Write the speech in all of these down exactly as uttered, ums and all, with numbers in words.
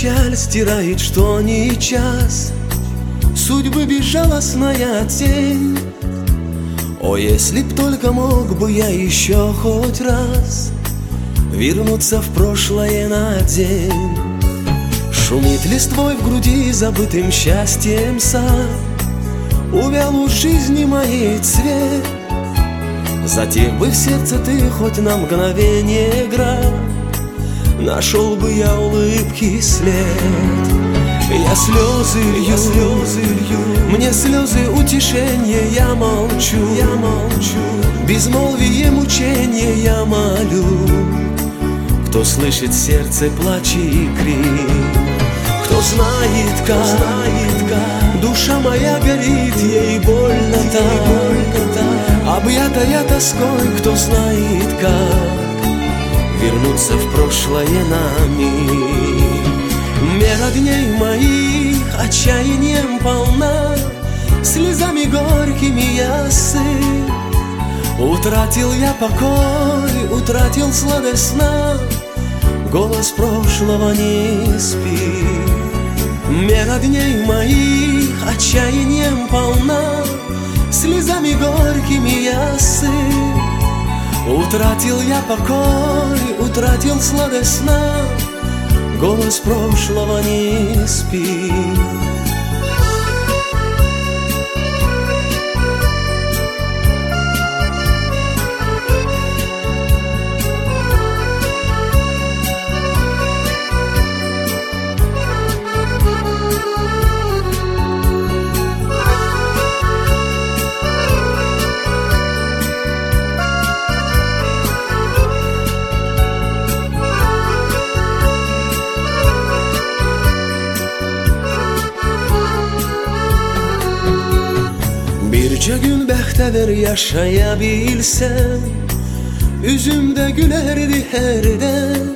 печаль стирает, что не час, судьбы безжалостная тень. О, если б только мог бы я еще хоть раз вернуться в прошлое на день. Шумит листвой в груди забытым счастьем сад, увял у жизни моей цвет. Затем бы в сердце ты хоть на мгновение играл, нашел бы я улыбки след. Я слезы лью, я слезы лью, мне слезы утешения, я молчу, я молчу, безмолвие мучения я молю. Кто слышит сердце плач и крик, кто знает как, знает как душа моя горит, ей больно так, объятая тоской, кто знает как вернуться в прошлое на миг. Мера дней моих отчаянием полна, слезами горькими я сыт. Утратил я покой, утратил сладость сна, голос прошлого не спит. Мера дней моих отчаянием полна, слезами горькими я сыт. Утратил я покой, утратил сладость сна, голос прошлого не спит. Bircə gün bəxtəvər yaşaya bilsəm, üzümdə gülərdi hərdən.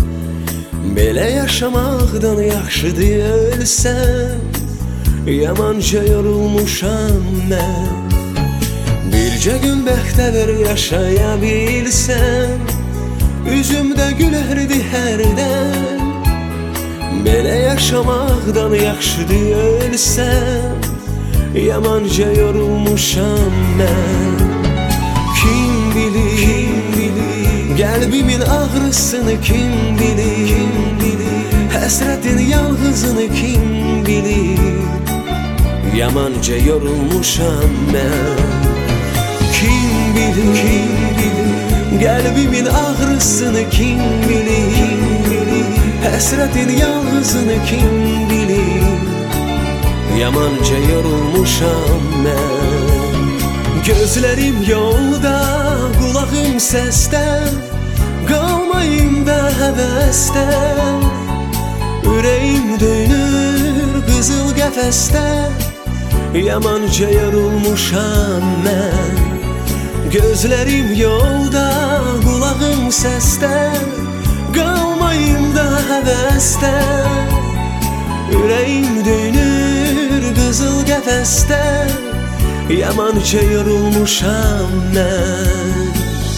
Belə yaşamaqdan yaxşıdır ölsəm, yamanca yorulmuşam mən. Bircə gün bəxtəvər yaşaya bilsəm, üzümdə gülərdi hərdən. Belə yaşamaqdan yaxşıdır ölsəm, yamanca yorulmuşam mən. Kim bilir, kim bilir, qəlbimin ağrısını kim bilir, kim bilir, həsrətin yalğızını kim bilir, yamanca yorulmuşam mən. Kim bilir, kim bilir, qəlbimin ağrısını kim bilir, kim bilir, həsrətin yalğızını kim bilir, yamanca yorulmuşam mən. Gözlərim yolda, qulağım səsdən, qalmayım da həvəsdən. Ürəyim dönür qızıl qəfəsdən, yamanca yorulmuşam mən. Gözlərim yolda, qulağım səsdən, qalmayım da həvəsdən. Ürəyim dönür qızıl qəfəsdən, yamanca yorulmuşam mən.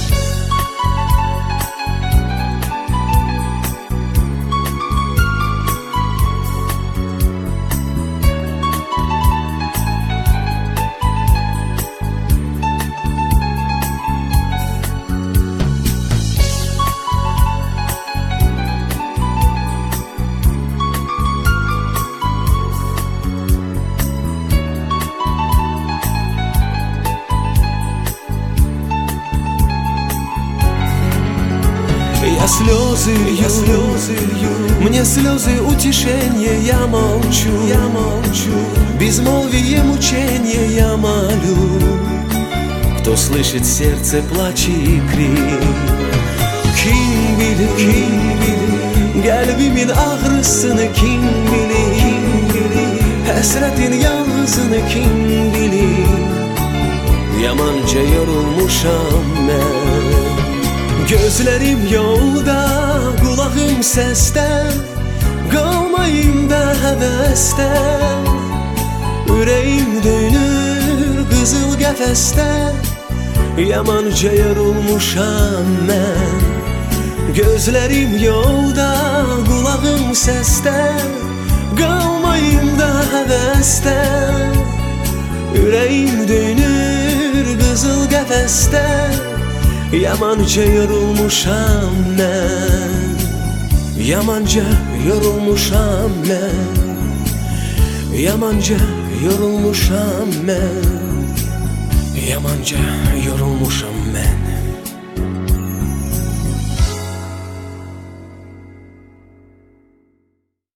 Я слезы лью, я слезы лью, мне слезы утешения, я молчу, я молчу, безмолвие мучения я молю. Кто слышит сердце плач и крик, kim bilir, kim bilir, qəlbimin ağrısını kim bilir, kim bilir, həsrətin yalğızını kim bilir, yamanca yorulmuşam mən. Gözlərim yolda, qulağım səsdən, qalmayım da həvəsdən. Ürəyim dönür qızıl qəfəsdən, yamanca yorulmuşam mən. Gözlerim yolda, qulağım səsdə, qalmayım da həvəsdə. Ürəyim dönür qızıl qəfəsdə, yamanca yorulmuşam mən, yamanca yorulmuşam mən, yamanca yorulmuşam mən, yamanca yorulmuşam